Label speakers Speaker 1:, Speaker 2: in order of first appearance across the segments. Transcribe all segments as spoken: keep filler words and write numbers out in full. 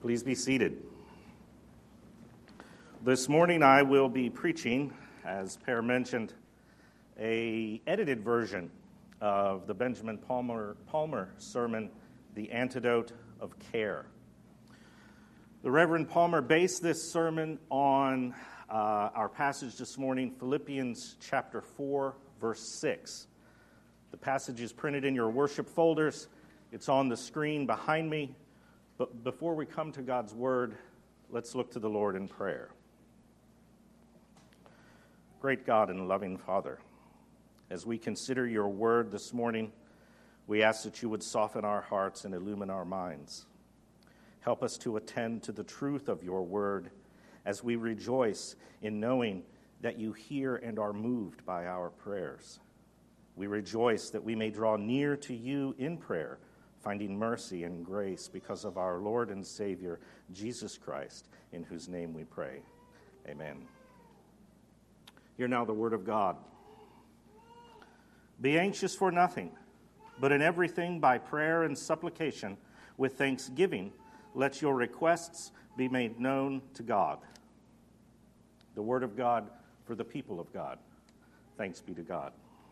Speaker 1: Please be seated. This morning I will be preaching, as Per mentioned, a edited version of the Benjamin Palmer, Palmer sermon, The Antidote of Care. The Reverend Palmer based this sermon on uh, our passage this morning, Philippians chapter four, verse six. The passage is printed in your worship folders. It's on the screen behind me. But before we come to God's word, let's look to the Lord in prayer. Great God and loving Father, as we consider your word this morning, we ask that you would soften our hearts and illumine our minds. Help us to attend to the truth of your word as we rejoice in knowing that you hear and are moved by our prayers. We rejoice that we may draw near to you in prayer, finding mercy and grace because of our Lord and Savior, Jesus Christ, in whose name we pray. Amen. Hear now the word of God. Be anxious for nothing, but in everything by prayer and supplication, with thanksgiving, let your requests be made known to God. The word of God for the people of God. Thanks be to God.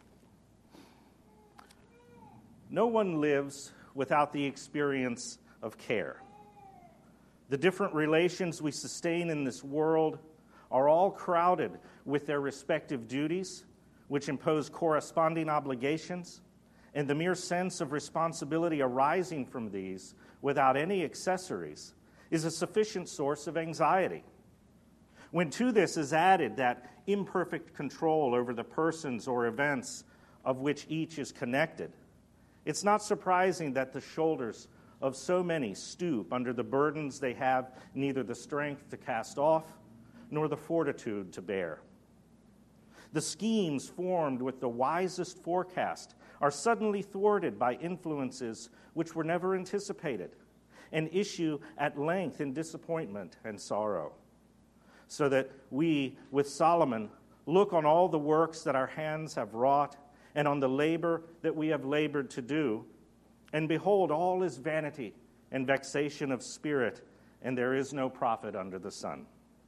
Speaker 1: No one lives without the experience of care. The different relations we sustain in this world are all crowded with their respective duties, which impose corresponding obligations, and the mere sense of responsibility arising from these, without any accessories, is a sufficient source of anxiety. When to this is added that imperfect control over the persons or events of which each is connected, it's not surprising that the shoulders of so many stoop under the burdens they have neither the strength to cast off nor the fortitude to bear. The schemes formed with the wisest forecast are suddenly thwarted by influences which were never anticipated and issue at length in disappointment and sorrow. So that we, with Solomon, look on all the works that our hands have wrought and on the labor that we have labored to do, and behold, all is vanity and vexation of spirit, and there is no profit under the sun.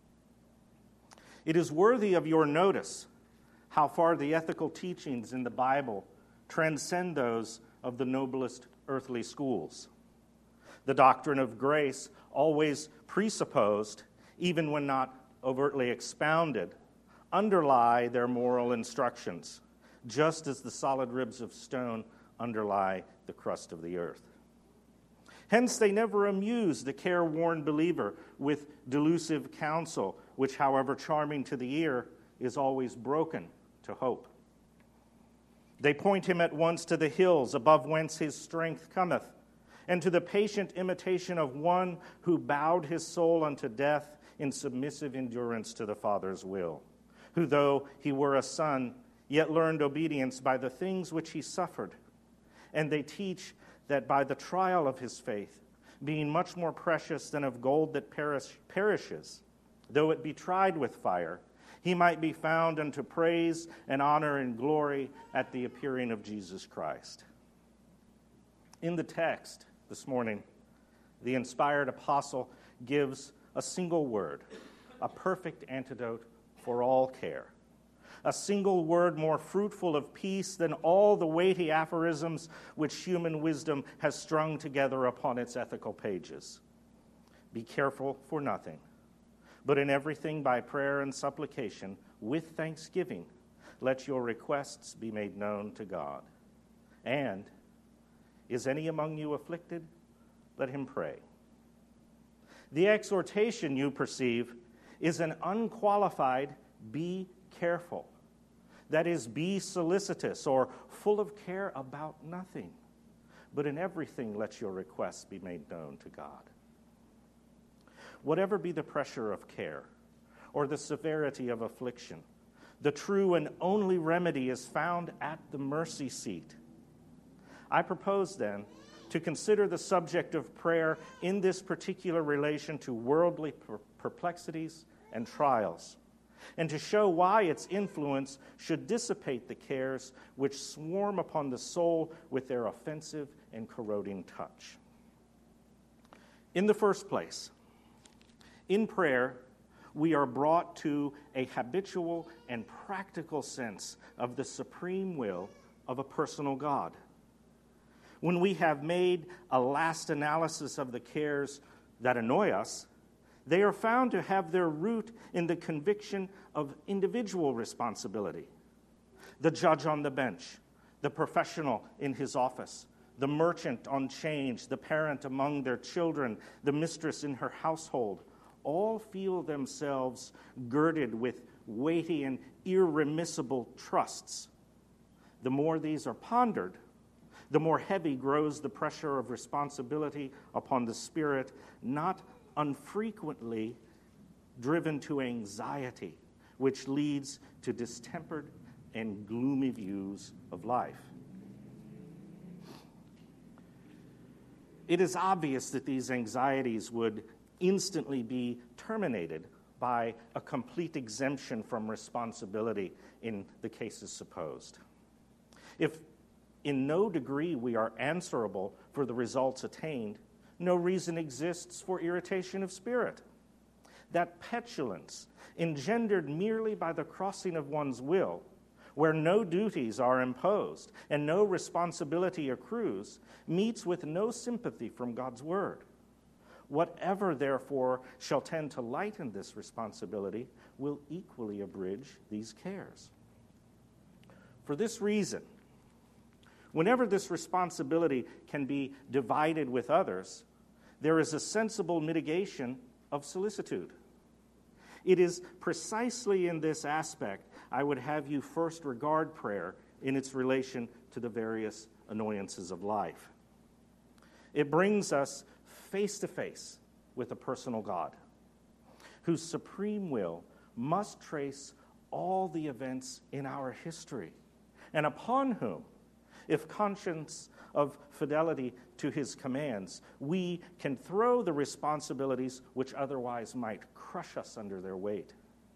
Speaker 1: It is worthy of your notice how far the ethical teachings in the Bible transcend those of the noblest earthly schools. The doctrine of grace, always presupposed, even when not overtly expounded, underlie their moral instructions, just as the solid ribs of stone underlie the crust of the earth. Hence, they never amuse the careworn believer with delusive counsel, which, however charming to the ear, is always broken to hope. They point him at once to the hills above whence his strength cometh, and to the patient imitation of one who bowed his soul unto death in submissive endurance to the Father's will, who, though he were a son, yet learned obedience by the things which he suffered. And they teach that by the trial of his faith, being much more precious than of gold that perish, perishes, though it be tried with fire, he might be found unto praise and honor and glory at the appearing of Jesus Christ. In the text this morning, the inspired apostle gives a single word, a perfect antidote for all care. A single word more fruitful of peace than all the weighty aphorisms which human wisdom has strung together upon its ethical pages. Be careful for nothing, but in everything by prayer and supplication, with thanksgiving, let your requests be made known to God. And, is any among you afflicted? Let him pray. The exhortation, you perceive, is an unqualified be careful. That is, be solicitous or full of care about nothing, but in everything let your requests be made known to God. Whatever be the pressure of care or the severity of affliction, the true and only remedy is found at the mercy seat. I propose, then, to consider the subject of prayer in this particular relation to worldly perplexities and trials, and to show why its influence should dissipate the cares which swarm upon the soul with their offensive and corroding touch. In the first place, In prayer, we are brought to a habitual and practical sense of the supreme will of a personal God. When we have made a last analysis of the cares that annoy us, they are found to have their root in the conviction of individual responsibility. The judge on the bench, the professional in his office, the merchant on change, the parent among their children, the mistress in her household, all feel themselves girded with weighty and irremissible trusts. The more these are pondered, the more heavy grows the pressure of responsibility upon the spirit, not unfrequently driven to anxiety, which leads to distempered and gloomy views of life. It is obvious that these anxieties would instantly be terminated by a complete exemption from responsibility in the cases supposed. If in no degree we are answerable for the results attained, no reason exists for irritation of spirit. That petulance, engendered merely by the crossing of one's will, where no duties are imposed and no responsibility accrues, meets with no sympathy from God's word. Whatever, therefore, shall tend to lighten this responsibility will equally abridge these cares. For this reason, whenever this responsibility can be divided with others, there is a sensible mitigation of solicitude. It is precisely in this aspect I would have you first regard prayer in its relation to the various annoyances of life. It brings us face to face with a personal God, whose supreme will must trace all the events in our history, and upon whom, if conscious of fidelity to his commands, we can throw the responsibilities which otherwise might crush us under their weight.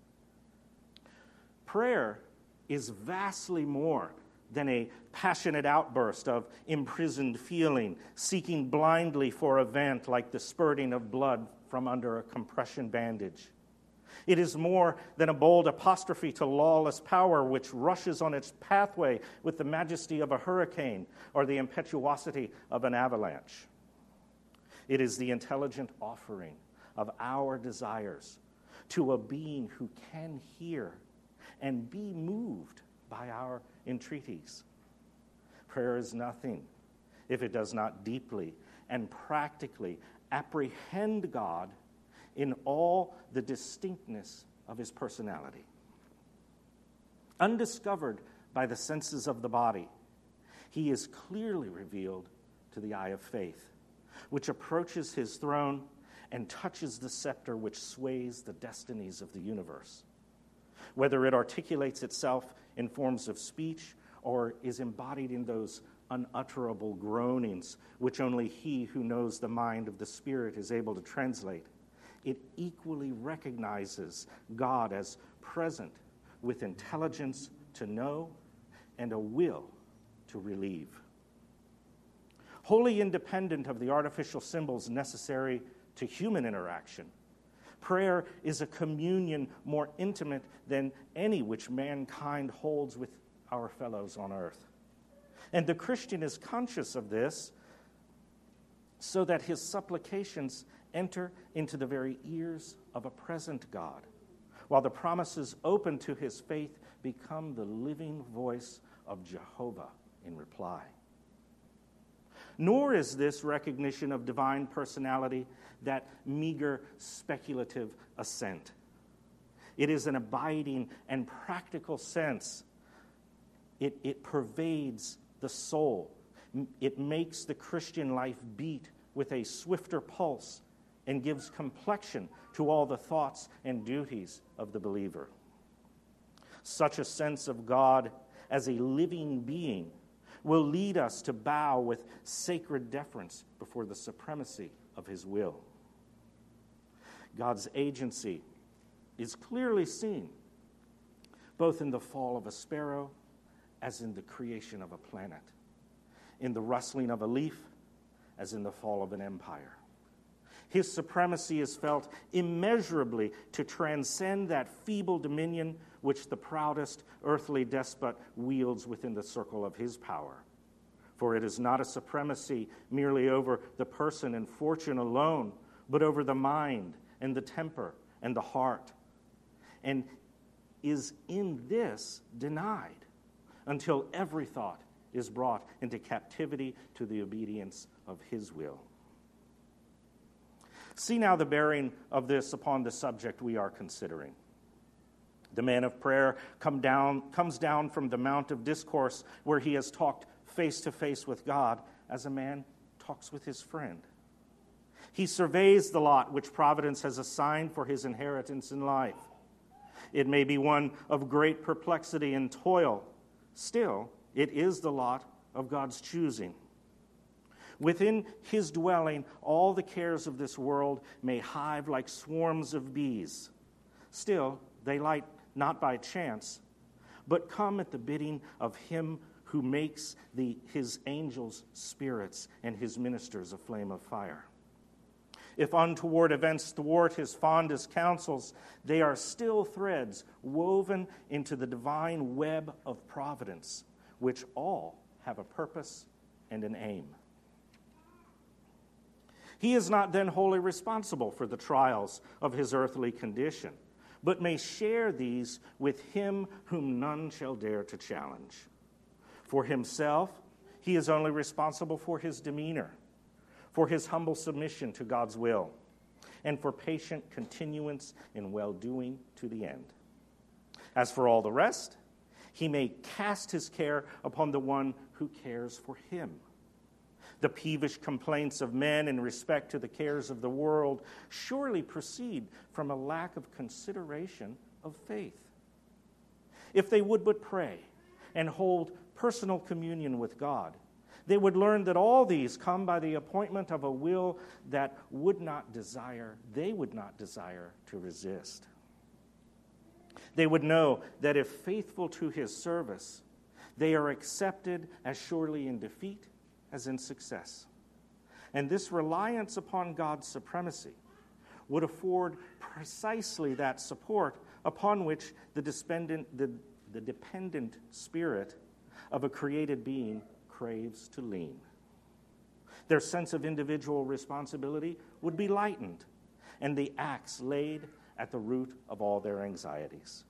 Speaker 1: Prayer is vastly more than a passionate outburst of imprisoned feeling, seeking blindly for a vent like the spurting of blood from under a compression bandage. It is more than a bold apostrophe to lawless power which rushes on its pathway with the majesty of a hurricane or the impetuosity of an avalanche. It is the intelligent offering of our desires to a being who can hear and be moved by our entreaties. Prayer is nothing if it does not deeply and practically apprehend God in all the distinctness of his personality. Undiscovered by the senses of the body, he is clearly revealed to the eye of faith, which approaches his throne and touches the scepter which sways the destinies of the universe. Whether it articulates itself in forms of speech or is embodied in those unutterable groanings which only he who knows the mind of the Spirit is able to translate, it equally recognizes God as present with intelligence to know and a will to relieve. Wholly independent of the artificial symbols necessary to human interaction, prayer is a communion more intimate than any which mankind holds with our fellows on earth. And the Christian is conscious of this so that his supplications enter into the very ears of a present God, while the promises open to his faith become the living voice of Jehovah in reply. Nor is this recognition of divine personality that meager speculative assent. It is an abiding and practical sense. It, it pervades the soul. It makes the Christian life beat with a swifter pulse and gives complexion to all the thoughts and duties of the believer. Such a sense of God as a living being will lead us to bow with sacred deference before the supremacy of his will. God's agency is clearly seen both in the fall of a sparrow as in the creation of a planet, in the rustling of a leaf as in the fall of an empire. His supremacy is felt immeasurably to transcend that feeble dominion which the proudest earthly despot wields within the circle of his power. For it is not a supremacy merely over the person and fortune alone, but over the mind and the temper and the heart, and is in this denied until every thought is brought into captivity to the obedience of his will. See now the bearing of this upon the subject we are considering. The man of prayer come down, comes down from the Mount of Discourse, where he has talked face to face with God as a man talks with his friend. He surveys the lot which Providence has assigned for his inheritance in life. It may be one of great perplexity and toil. Still, it is the lot of God's choosing. Within his dwelling, all the cares of this world may hive like swarms of bees. Still, they light not by chance, but come at the bidding of him who makes the, his angels spirits and his ministers a flame of fire. If untoward events thwart his fondest counsels, they are still threads woven into the divine web of providence, which all have a purpose and an aim. He is not then wholly responsible for the trials of his earthly condition, but may share these with him whom none shall dare to challenge. For himself, he is only responsible for his demeanor, for his humble submission to God's will, and for patient continuance in well-doing to the end. As for all the rest, he may cast his care upon the one who cares for him. The peevish complaints of men in respect to the cares of the world surely proceed from a lack of consideration of faith. If they would but pray and hold personal communion with God, they would learn that all these come by the appointment of a will that would not desire, they would not desire to resist. They would know that if faithful to his service, they are accepted as surely in defeat as in success. And this reliance upon God's supremacy would afford precisely that support upon which the dependent, the, the dependent spirit of a created being craves to lean. Their sense of individual responsibility would be lightened, and the axe laid at the root of all their anxieties.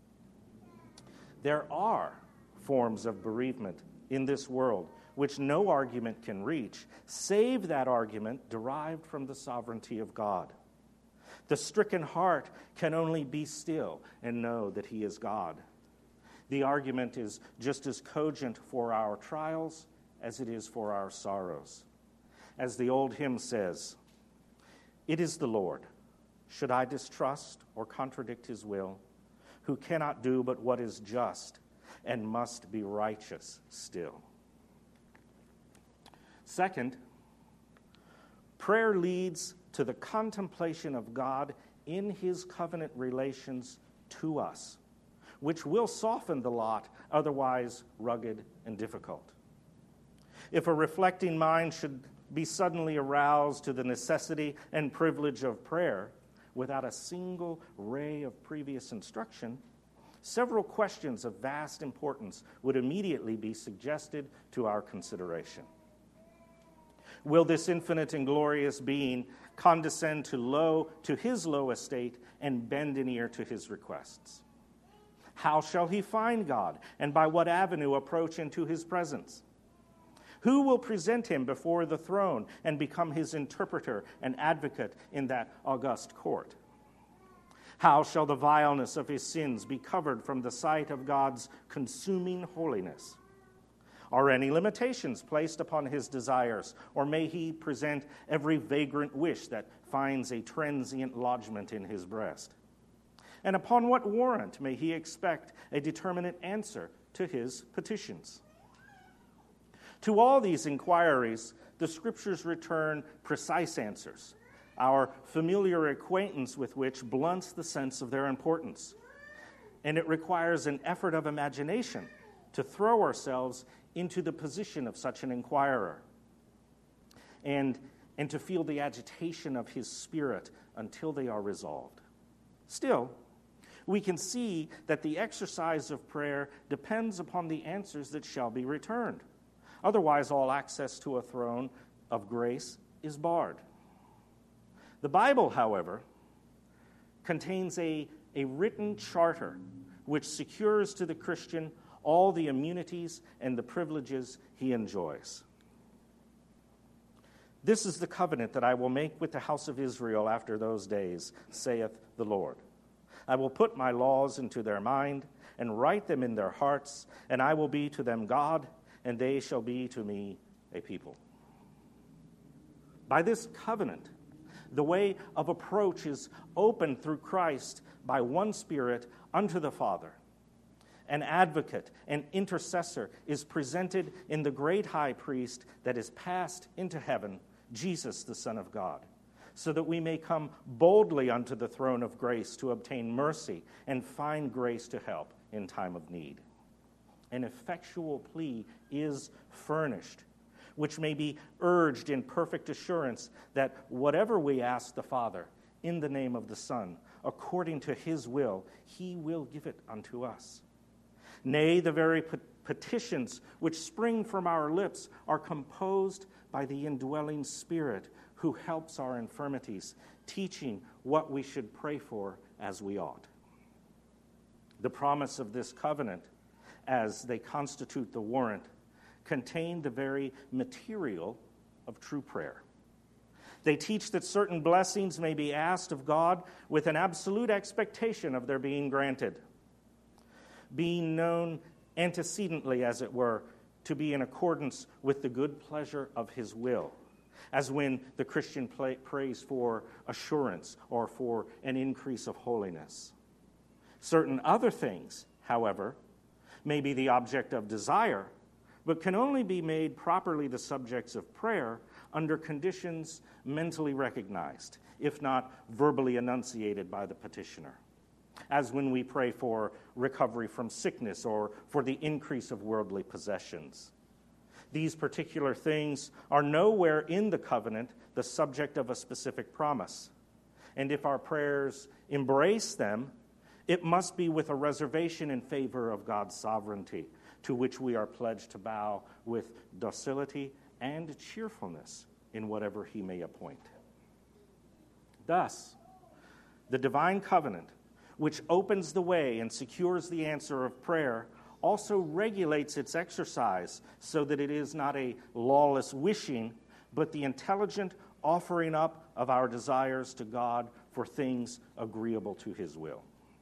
Speaker 1: There are forms of bereavement in this world which no argument can reach, save that argument derived from the sovereignty of God. The stricken heart can only be still and know that he is God. The argument is just as cogent for our trials as it is for our sorrows. As the old hymn says, "It is the Lord. Should I distrust or contradict his will, who cannot do but what is just and must be righteous still?" Second, prayer leads to the contemplation of God in his covenant relations to us, which will soften the lot otherwise rugged and difficult. If a reflecting mind should be suddenly aroused to the necessity and privilege of prayer without a single ray of previous instruction, several questions of vast importance would immediately be suggested to our consideration. Will this infinite and glorious being condescend to low to his low estate and bend an ear to his requests? How shall he find God, and by what avenue approach into his presence? Who will present him before the throne and become his interpreter and advocate in that august court? How shall the vileness of his sins be covered from the sight of God's consuming holiness? Are any limitations placed upon his desires, or may he present every vagrant wish that finds a transient lodgment in his breast? And upon what warrant may he expect a determinate answer to his petitions? To all these inquiries, the Scriptures return precise answers, our familiar acquaintance with which blunts the sense of their importance. And it requires an effort of imagination to throw ourselves into the position of such an inquirer. And and to feel the agitation of his Spirit until they are resolved. Still, we can see that the exercise of prayer depends upon the answers that shall be returned. Otherwise, all access to a throne of grace is barred. The Bible, however, contains a, a written charter which secures to the Christian all the immunities and the privileges he enjoys. This is the covenant that I will make with the house of Israel after those days, saith the Lord. I will put my laws into their mind and write them in their hearts, and I will be to them God, and they shall be to me a people. By this covenant, the way of approach is opened through Christ by one Spirit unto the Father. An advocate, an intercessor is presented in the great high priest that is passed into heaven, Jesus, the Son of God, so that we may come boldly unto the throne of grace to obtain mercy and find grace to help in time of need. An effectual plea is furnished, which may be urged in perfect assurance that whatever we ask the Father in the name of the Son, according to his will, he will give it unto us. Nay, the very petitions which spring from our lips are composed by the indwelling Spirit who helps our infirmities, teaching what we should pray for as we ought. The promise of this covenant, as they constitute the warrant, contain the very material of true prayer. They teach that certain blessings may be asked of God with an absolute expectation of their being granted, being known antecedently, as it were, to be in accordance with the good pleasure of his will, as when the Christian play, prays for assurance or for an increase of holiness. Certain other things, however, may be the object of desire, but can only be made properly the subjects of prayer under conditions mentally recognized, if not verbally enunciated by the petitioner, as when we pray for recovery from sickness or for the increase of worldly possessions. These particular things are nowhere in the covenant the subject of a specific promise. And if our prayers embrace them, it must be with a reservation in favor of God's sovereignty, to which we are pledged to bow with docility and cheerfulness in whatever he may appoint. Thus, the divine covenant, which opens the way and secures the answer of prayer, also regulates its exercise so that it is not a lawless wishing, but the intelligent offering up of our desires to God for things agreeable to his will.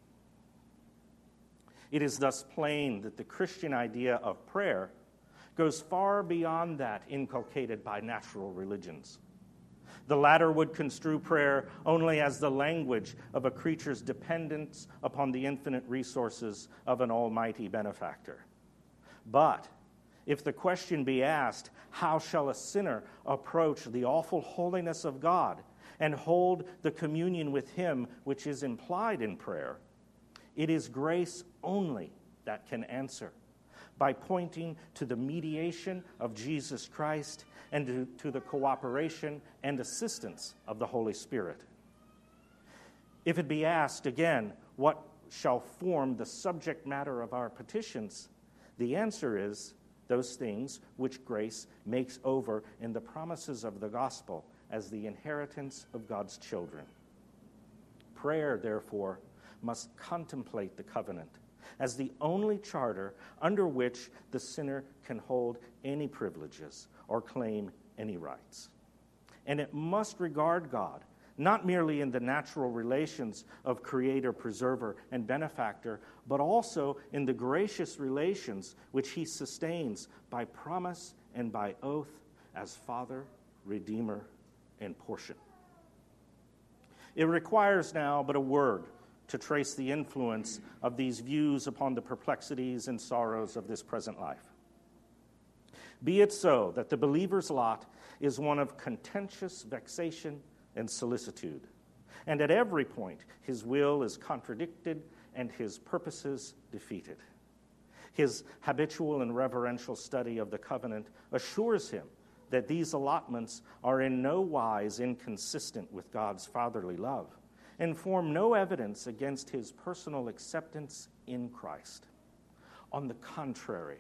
Speaker 1: It is thus plain that the Christian idea of prayer goes far beyond that inculcated by natural religions. The latter would construe prayer only as the language of a creature's dependence upon the infinite resources of an almighty benefactor. But if the question be asked, how shall a sinner approach the awful holiness of God and hold the communion with him which is implied in prayer, it is grace only that can answer, by pointing to the mediation of Jesus Christ and to, to the cooperation and assistance of the Holy Spirit. If it be asked again, what shall form the subject matter of our petitions, the answer is those things which grace makes over in the promises of the gospel as the inheritance of God's children. Prayer, therefore, must contemplate the covenant as the only charter under which the sinner can hold any privileges or claim any rights. And it must regard God not merely in the natural relations of creator, preserver, and benefactor, but also in the gracious relations which he sustains by promise and by oath as Father, Redeemer, and portion. It requires now but a word to trace the influence of these views upon the perplexities and sorrows of this present life. Be it so that the believer's lot is one of contentious vexation and solicitude, and at every point his will is contradicted and his purposes defeated. His habitual and reverential study of the covenant assures him that these allotments are in no wise inconsistent with God's fatherly love and form no evidence against his personal acceptance in Christ. On the contrary,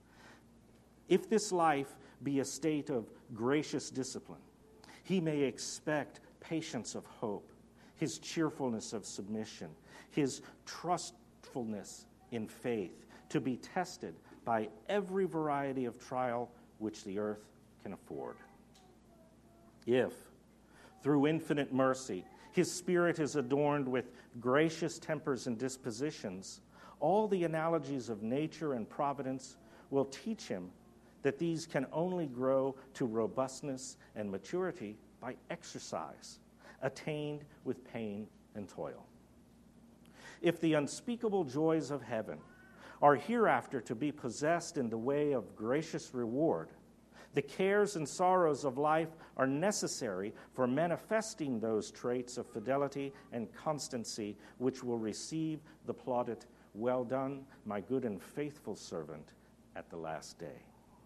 Speaker 1: if this life be a state of gracious discipline, he may expect patience of hope, his cheerfulness of submission, his trustfulness in faith to be tested by every variety of trial which the earth can afford. If, through infinite mercy, his spirit is adorned with gracious tempers and dispositions, all the analogies of nature and providence will teach him that these can only grow to robustness and maturity by exercise, attained with pain and toil. If the unspeakable joys of heaven are hereafter to be possessed in the way of gracious reward, the cares and sorrows of life are necessary for manifesting those traits of fidelity and constancy which will receive the plaudit, "Well done, my good and faithful servant," at the last day.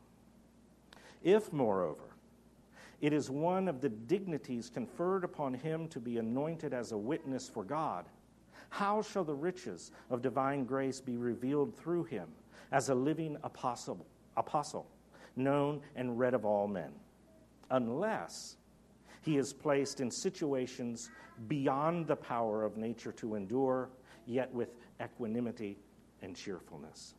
Speaker 1: If, moreover, it is one of the dignities conferred upon him to be anointed as a witness for God, how shall the riches of divine grace be revealed through him as a living apostle, apostle, known and read of all men, unless he is placed in situations beyond the power of nature to endure, yet with equanimity and cheerfulness?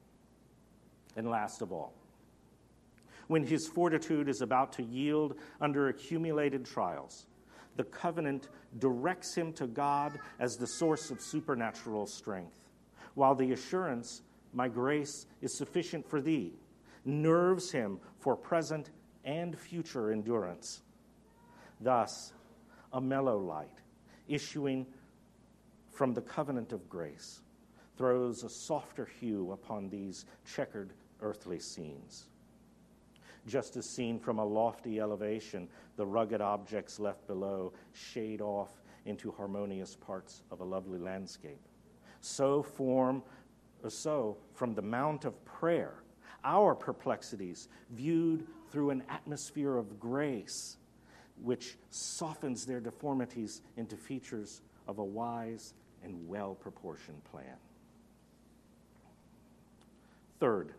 Speaker 1: And last of all, when his fortitude is about to yield under accumulated trials, the covenant directs him to God as the source of supernatural strength, while the assurance, "My grace is sufficient for thee," nerves him for present and future endurance. Thus, a mellow light, issuing from the covenant of grace, throws a softer hue upon these checkered earthly scenes. Just as seen from a lofty elevation, the rugged objects left below shade off into harmonious parts of a lovely landscape. So form, or so from the mount of prayer, our perplexities viewed through an atmosphere of grace, which softens their deformities into features of a wise and well-proportioned plan. Third,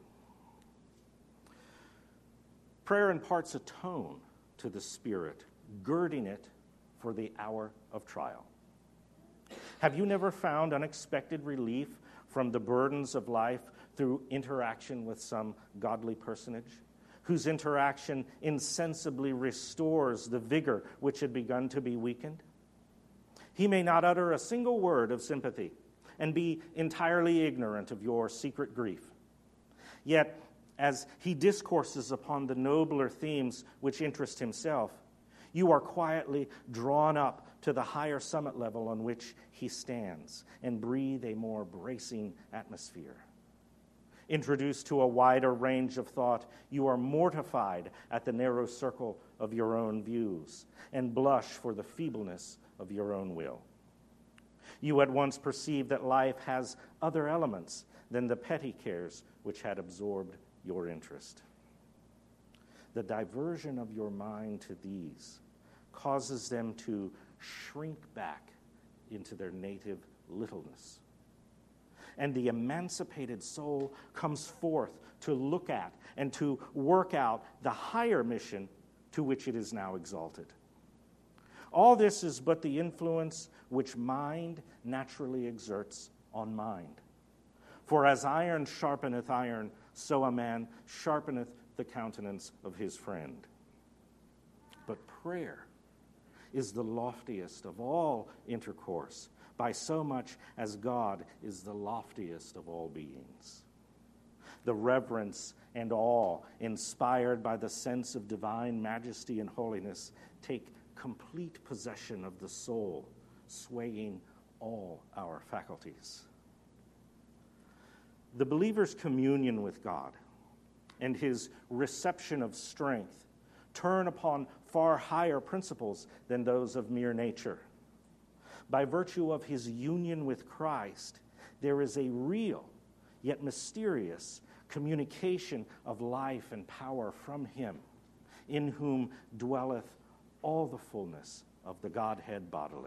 Speaker 1: prayer imparts a tone to the Spirit, girding it for the hour of trial. Have you never found unexpected relief from the burdens of life through interaction with some godly personage, whose interaction insensibly restores the vigor which had begun to be weakened? He may not utter a single word of sympathy and be entirely ignorant of your secret grief. Yet, as he discourses upon the nobler themes which interest himself, you are quietly drawn up to the higher summit level on which he stands and breathe a more bracing atmosphere. Introduced to a wider range of thought, you are mortified at the narrow circle of your own views and blush for the feebleness of your own will. You at once perceive that life has other elements than the petty cares which had absorbed your interest. The diversion of your mind to these causes them to shrink back into their native littleness. And the emancipated soul comes forth to look at and to work out the higher mission to which it is now exalted. All this is but the influence which mind naturally exerts on mind. For as iron sharpeneth iron, so a man sharpeneth the countenance of his friend. But prayer is the loftiest of all intercourse, by so much as God is the loftiest of all beings. The reverence and awe inspired by the sense of divine majesty and holiness take complete possession of the soul, swaying all our faculties. The believer's communion with God and his reception of strength turn upon far higher principles than those of mere nature. By virtue of his union with Christ, there is a real, yet mysterious, communication of life and power from him, in whom dwelleth all the fullness of the Godhead bodily.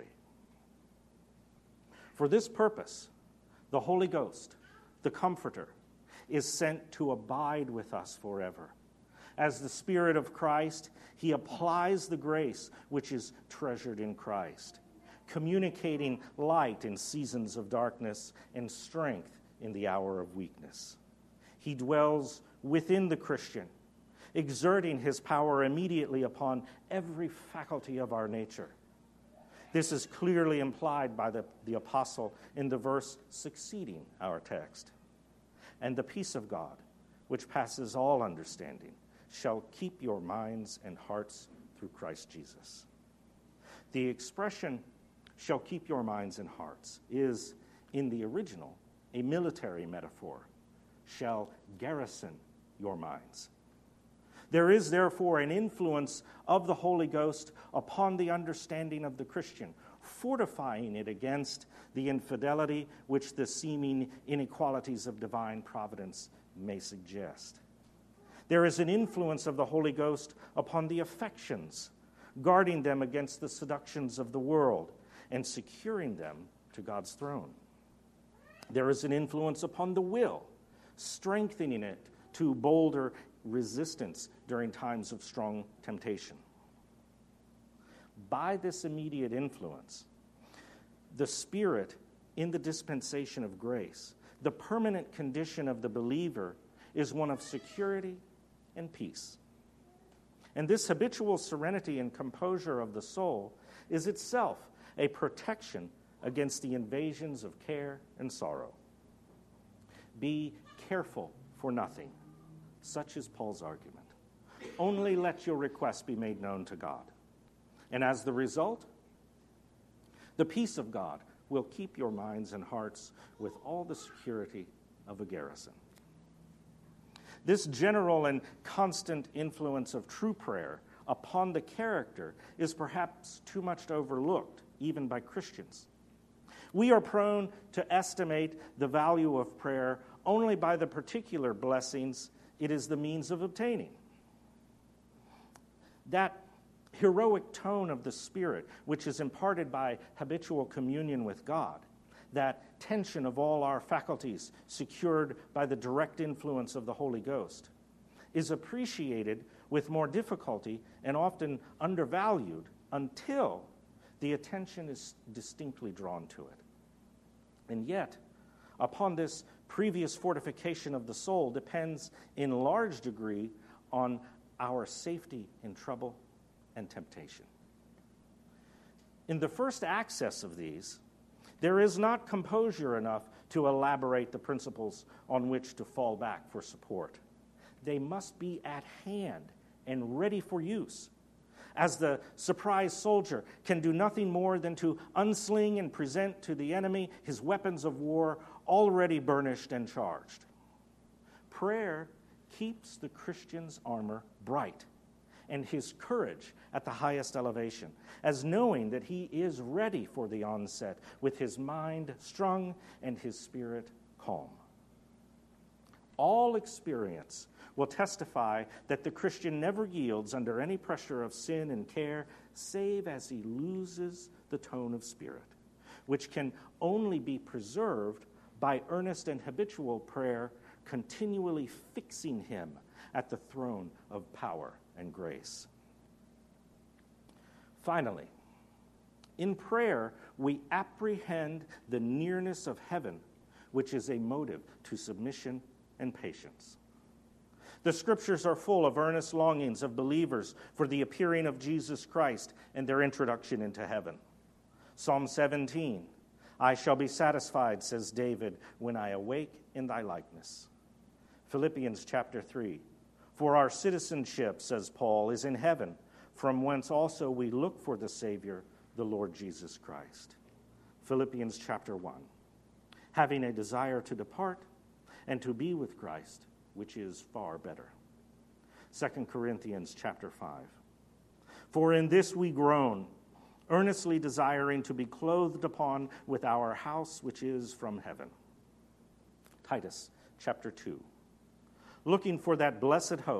Speaker 1: For this purpose, the Holy Ghost, the Comforter, is sent to abide with us forever. As the Spirit of Christ, he applies the grace which is treasured in Christ, communicating light in seasons of darkness and strength in the hour of weakness. He dwells within the Christian, exerting his power immediately upon every faculty of our nature. This is clearly implied by the, the apostle in the verse succeeding our text. And the peace of God, which passes all understanding, shall keep your minds and hearts through Christ Jesus. The expression, shall keep your minds and hearts, is, in the original, a military metaphor, shall garrison your minds. There is, therefore, an influence of the Holy Ghost upon the understanding of the Christian, fortifying it against the infidelity which the seeming inequalities of divine providence may suggest. There is an influence of the Holy Ghost upon the affections, guarding them against the seductions of the world and securing them to God's throne. There is an influence upon the will, strengthening it to bolder resistance during times of strong temptation. By this immediate influence, the Spirit in the dispensation of grace, the permanent condition of the believer is one of security and peace. And this habitual serenity and composure of the soul is itself a protection against the invasions of care and sorrow. Be careful for nothing. Such is Paul's argument. Only let your requests be made known to God. And as the result, the peace of God will keep your minds and hearts with all the security of a garrison. This general and constant influence of true prayer upon the character is perhaps too much overlooked, even by Christians. We are prone to estimate the value of prayer only by the particular blessings it is the means of obtaining. That heroic tone of the Spirit, which is imparted by habitual communion with God, that tension of all our faculties secured by the direct influence of the Holy Ghost, is appreciated with more difficulty and often undervalued until the attention is distinctly drawn to it. And yet, upon this previous fortification of the soul depends in large degree on our safety in trouble and temptation. In the first access of these, there is not composure enough to elaborate the principles on which to fall back for support. They must be at hand and ready for use, as the surprised soldier can do nothing more than to unsling and present to the enemy his weapons of war already burnished and charged. Prayer keeps the Christian's armor bright and his courage at the highest elevation, as knowing that he is ready for the onset with his mind strung and his spirit calm. All experience will testify that the Christian never yields under any pressure of sin and care, save as he loses the tone of spirit, which can only be preserved by earnest and habitual prayer, continually fixing him at the throne of power and grace. Finally, in prayer, we apprehend the nearness of heaven, which is a motive to submission and patience. The Scriptures are full of earnest longings of believers for the appearing of Jesus Christ and their introduction into heaven. Psalm seventeen, I shall be satisfied, says David, when I awake in thy likeness. Philippians chapter three, for our citizenship, says Paul, is in heaven, from whence also we look for the Savior, the Lord Jesus Christ. Philippians chapter one, having a desire to depart and to be with Christ, which is far better. Second Corinthians chapter five, for in this we groan, earnestly desiring to be clothed upon with our house which is from heaven. Titus chapter two, looking for that blessed hope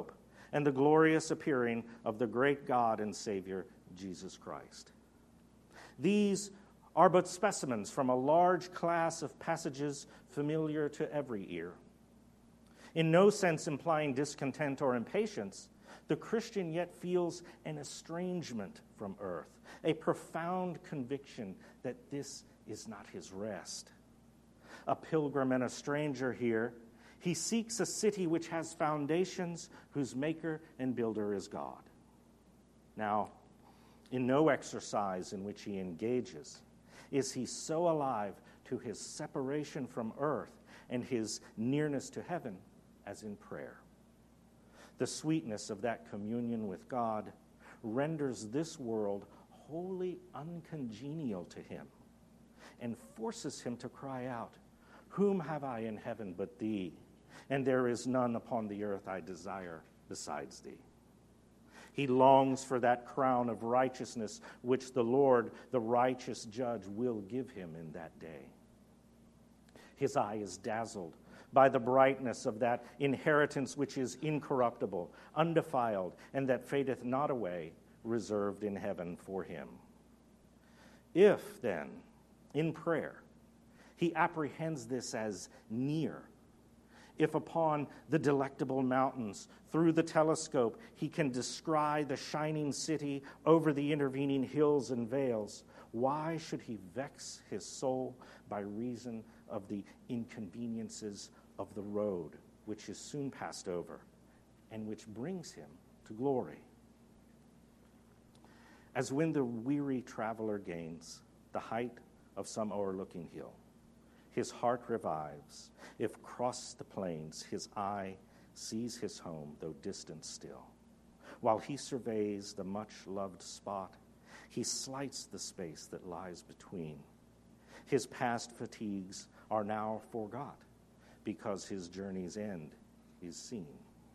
Speaker 1: and the glorious appearing of the great God and Savior, Jesus Christ. These are but specimens from a large class of passages familiar to every ear. In no sense implying discontent or impatience, the Christian yet feels an estrangement from earth, a profound conviction that this is not his rest. A pilgrim and a stranger here, he seeks a city which has foundations, whose maker and builder is God. Now, in no exercise in which he engages is he so alive to his separation from earth and his nearness to heaven as in prayer. The sweetness of that communion with God renders this world wholly uncongenial to him and forces him to cry out, "Whom have I in heaven but thee? And there is none upon the earth I desire besides thee." He longs for that crown of righteousness which the Lord, the righteous judge, will give him in that day. His eye is dazzled by the brightness of that inheritance which is incorruptible, undefiled, and that fadeth not away, reserved in heaven for him. If, then, in prayer, he apprehends this as near, if upon the delectable mountains, through the telescope, he can descry the shining city over the intervening hills and vales, why should he vex his soul by reason of the inconveniences of the road, which is soon passed over, and which brings him to glory? As when the weary traveler gains the height of some o'erlooking hill, his heart revives. If cross the plains, his eye sees his home, though distant still. While he surveys the much-loved spot, he slights the space that lies between. His past fatigues are now forgot, because his journey's end is seen.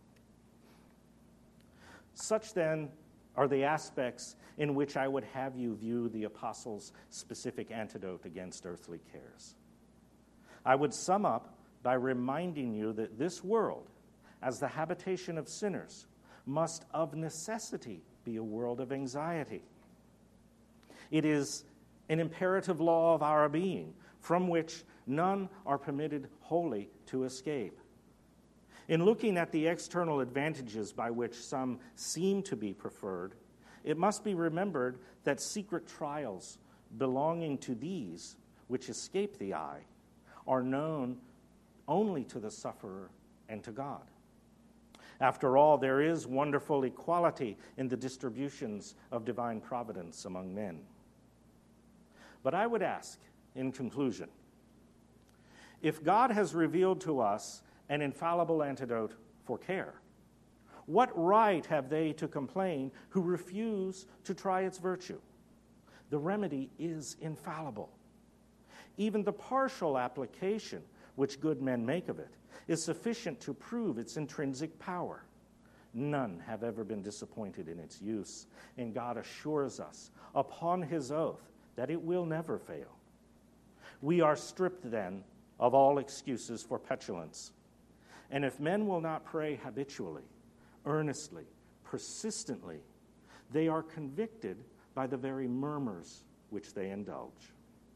Speaker 1: Such, then, are the aspects in which I would have you view the apostles' specific antidote against earthly cares. I would sum up by reminding you that this world, as the habitation of sinners, must of necessity be a world of anxiety. It is an imperative law of our being, from which none are permitted wholly to escape. In looking at the external advantages by which some seem to be preferred, it must be remembered that secret trials belonging to these, which escape the eye, are known only to the sufferer and to God. After all, there is wonderful equality in the distributions of divine providence among men. But I would ask, in conclusion, if God has revealed to us an infallible antidote for care, what right have they to complain who refuse to try its virtue? The remedy is infallible. Even the partial application which good men make of it is sufficient to prove its intrinsic power. None have ever been disappointed in its use, and God assures us upon his oath that it will never fail. We are stripped, then, of all excuses for petulance. And if men will not pray habitually, earnestly, persistently, they are convicted by the very murmurs which they indulge.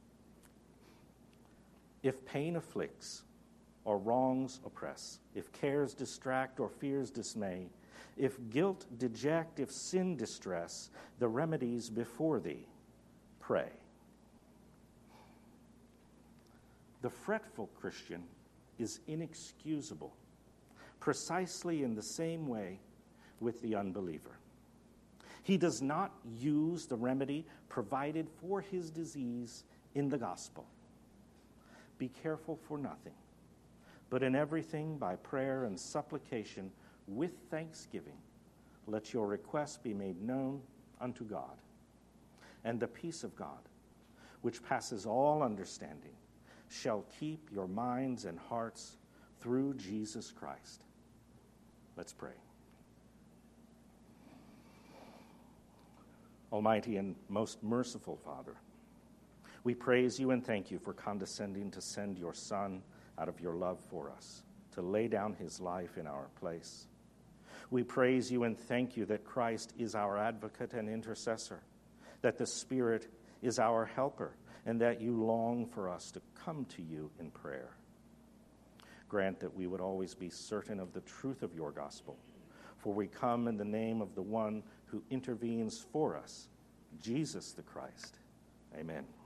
Speaker 1: If pain afflicts, or wrongs oppress, if cares distract or fears dismay, if guilt deject, if sin distress, the remedies before thee, pray. The fretful Christian is inexcusable, precisely in the same way with the unbeliever. He does not use the remedy provided for his disease in the gospel. Be careful for nothing, but in everything by prayer and supplication with thanksgiving, let your requests be made known unto God. And the peace of God, which passes all understanding, shall keep your minds and hearts through Jesus Christ. Let's pray. Almighty and most merciful Father, we praise you and thank you for condescending to send your Son out of your love for us, to lay down his life in our place. We praise you and thank you that Christ is our advocate and intercessor, that the Spirit is our helper, and that you long for us to come to you in prayer. Grant that we would always be certain of the truth of your gospel, for we come in the name of the one who intervenes for us, Jesus the Christ. Amen.